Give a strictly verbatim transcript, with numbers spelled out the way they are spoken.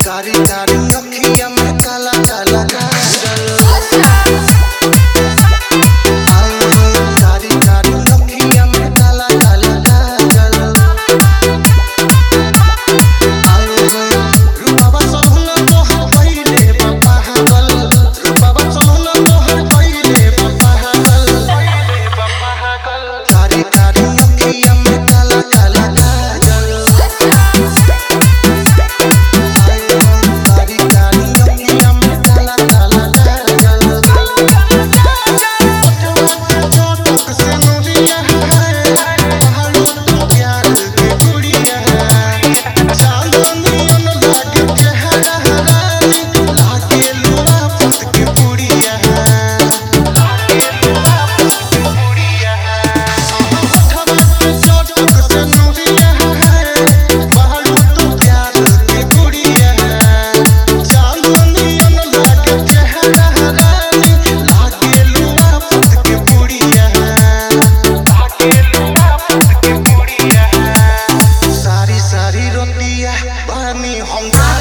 कारी कारी अखियां में काला काला काजल कारी कारी अखियां में काला काला काजल रूपावा सोहना तोहर पहिले बाबा हगल रूपावा सोहना तोहर पहिले बाबा हगल कारी कारी अखियां में काला काला काजल Home